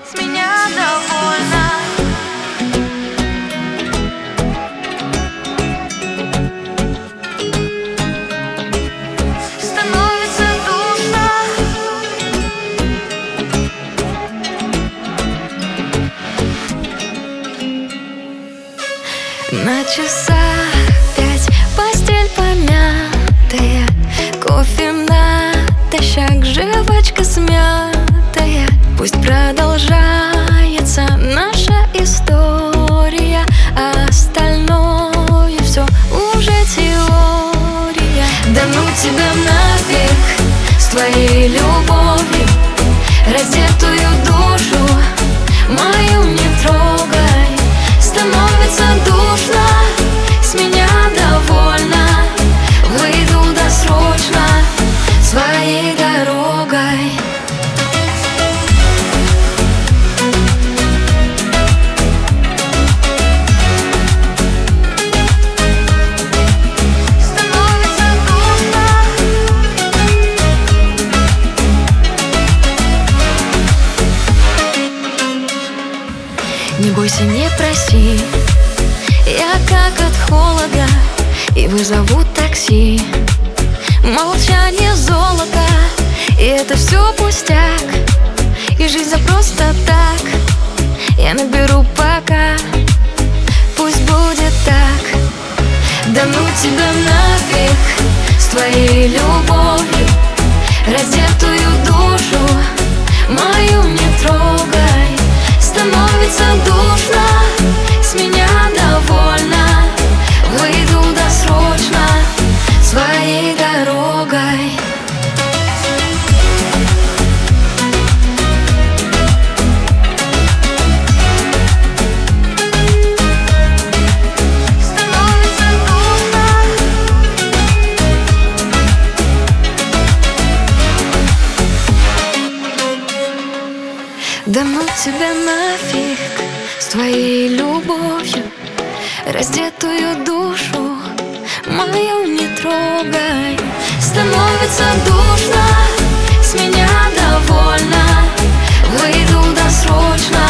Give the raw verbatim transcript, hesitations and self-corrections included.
с меня довольна. Становится душно. На часах пять, постель помятая, кофе натощак, живочка смятая. Пусть продолжается наша история, а остальное все уже теория. Да ну тебя нафиг с твоей любовью, раздетую душу мою не трогай. Становится душно, с меня довольна. Выйду досрочно своей дорогой. Становится душно. Не бойся, не проси, я как от холода, и вызову такси. Молчание золото, и это все пустяк, и жизнь за просто так. Я наберу пока, пусть будет так. Да ну тебя нафиг с твоей любовью, раздетую душу мою не трогай. Становится душно, с меня довольна. Выйду досрочно своей дорогой. Становится душно. Да ну тебя нафиг с твоей любовью, раздетую душу мою не трогай. Становится душно, с меня довольна. Выйду досрочно